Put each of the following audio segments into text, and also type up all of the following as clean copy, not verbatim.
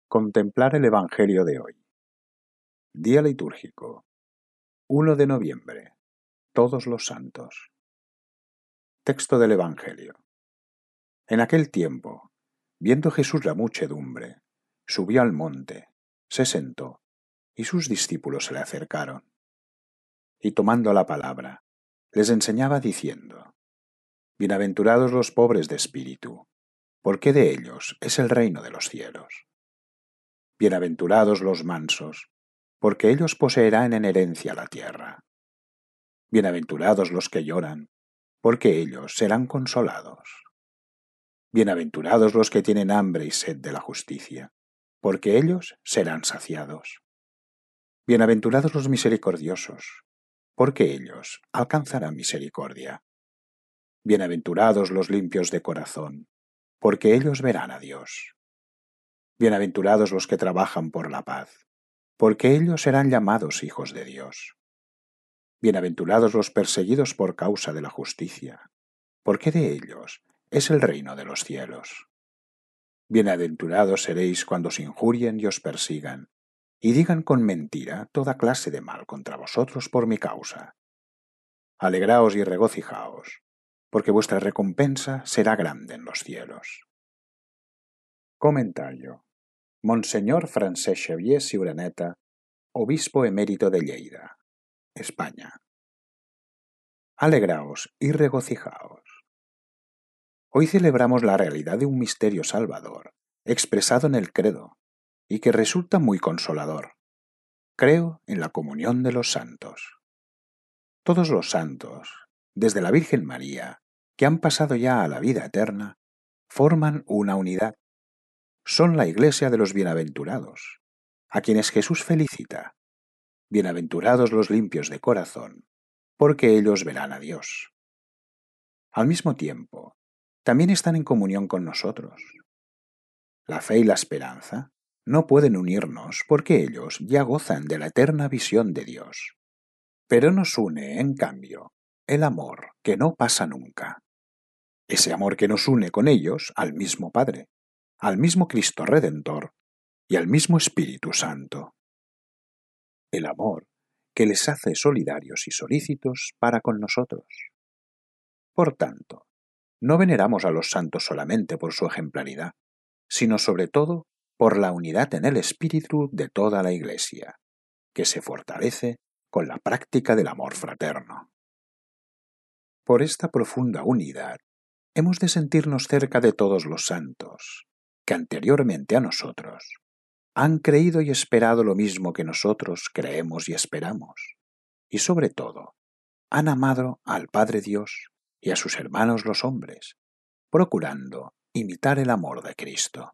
Contemplar el Evangelio de hoy. Día litúrgico. 1 de noviembre. Todos los santos. Texto del Evangelio. En aquel tiempo, viendo Jesús la muchedumbre, subió al monte, se sentó, y sus discípulos se le acercaron. Y tomando la palabra, les enseñaba diciendo: Bienaventurados los pobres de espíritu, porque de ellos es el reino de los cielos. Bienaventurados los mansos, porque ellos poseerán en herencia la tierra. Bienaventurados los que lloran, porque ellos serán consolados. Bienaventurados los que tienen hambre y sed de la justicia, porque ellos serán saciados. Bienaventurados los misericordiosos, porque ellos alcanzarán misericordia. Bienaventurados los limpios de corazón, porque ellos verán a Dios. Bienaventurados los que trabajan por la paz, porque ellos serán llamados hijos de Dios. Bienaventurados los perseguidos por causa de la justicia, porque de ellos es el reino de los cielos. Bienaventurados seréis cuando os injurien y os persigan, y digan con mentira toda clase de mal contra vosotros por mi causa. Alegraos y regocijaos, porque vuestra recompensa será grande en los cielos. Comentario. Monseñor Francesc Xavier Ciuraneta, obispo emérito de Lleida, España. Alegraos y regocijaos. Hoy celebramos la realidad de un misterio salvador, expresado en el credo, y que resulta muy consolador. Creo en la comunión de los santos. Todos los santos, desde la Virgen María, que han pasado ya a la vida eterna, forman una unidad. Son la Iglesia de los bienaventurados, a quienes Jesús felicita. Bienaventurados los limpios de corazón, porque ellos verán a Dios. Al mismo tiempo, también están en comunión con nosotros. La fe y la esperanza no pueden unirnos porque ellos ya gozan de la eterna visión de Dios. Pero nos une, en cambio, el amor que no pasa nunca. Ese amor que nos une con ellos al mismo Padre, al mismo Cristo Redentor y al mismo Espíritu Santo. El amor que les hace solidarios y solícitos para con nosotros. Por tanto, no veneramos a los santos solamente por su ejemplaridad, sino sobre todo por la unidad en el espíritu de toda la Iglesia, que se fortalece con la práctica del amor fraterno. Por esta profunda unidad, hemos de sentirnos cerca de todos los santos, que anteriormente a nosotros han creído y esperado lo mismo que nosotros creemos y esperamos, y sobre todo, han amado al Padre Dios y a sus hermanos los hombres, procurando imitar el amor de Cristo.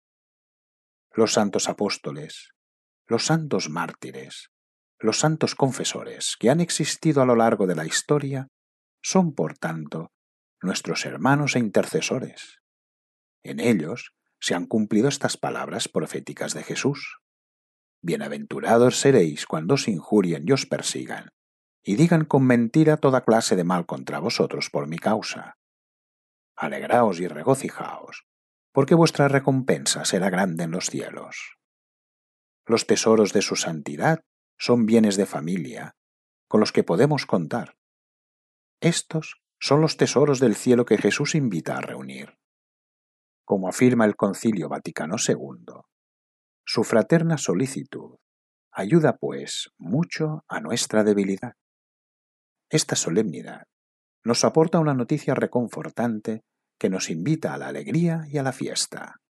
Los santos apóstoles, los santos mártires, los santos confesores que han existido a lo largo de la historia son, por tanto, nuestros hermanos e intercesores. En ellos se han cumplido estas palabras proféticas de Jesús. Bienaventurados seréis cuando os injurien y os persigan, y digan con mentira toda clase de mal contra vosotros por mi causa. Alegraos y regocijaos, porque vuestra recompensa será grande en los cielos. Los tesoros de su santidad son bienes de familia, con los que podemos contar. Estos son los tesoros del cielo que Jesús invita a reunir. Como afirma el Concilio Vaticano II, su fraterna solicitud ayuda, pues, mucho a nuestra debilidad. Esta solemnidad nos aporta una noticia reconfortante que nos invita a la alegría y a la fiesta.